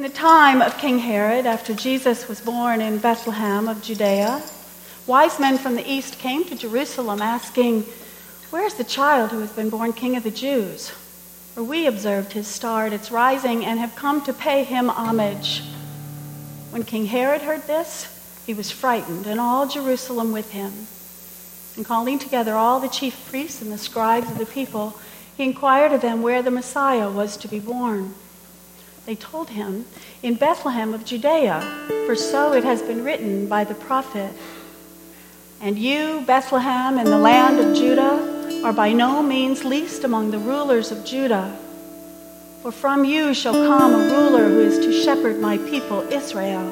the time of King Herod, after Jesus was born in Bethlehem of Judea, wise men from the east came to Jerusalem asking, "Where is the child who has been born King of the Jews? For we observed his star at its rising and have come to pay him homage." When King Herod heard this, he was frightened, and all Jerusalem with him. And calling together all the chief priests and the scribes of the people, he inquired of them where the Messiah was to be born. They told him, "In Bethlehem of Judea, for so it has been written by the prophet. And you, Bethlehem, in the land of Judah, are by no means least among the rulers of Judah. For from you shall come a ruler who is to shepherd my people Israel."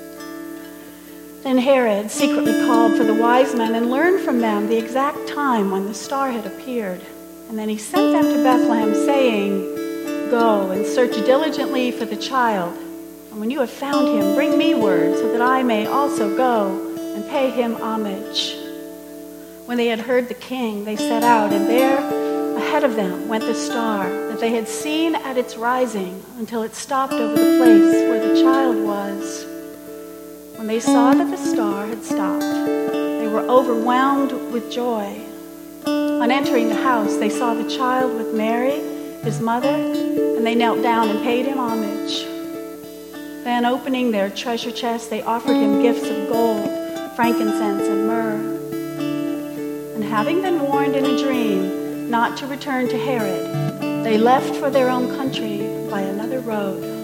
Then Herod secretly called for the wise men and learned from them the exact time when the star had appeared. And then he sent them to Bethlehem, saying, "Go and search diligently for the child. And when you have found him, bring me word so that I may also go and pay him homage." When they had heard the king, they set out, and there ahead of them went the star that they had seen at its rising until it stopped over the place where the child was. When they saw that the star had stopped, they were overwhelmed with joy. On entering the house, they saw the child with Mary, his mother, and they knelt down and paid him homage. Then, opening their treasure chests, they offered him gifts of gold, frankincense, and myrrh. And having been warned in a dream not to return to Herod, they left for their own country by another road.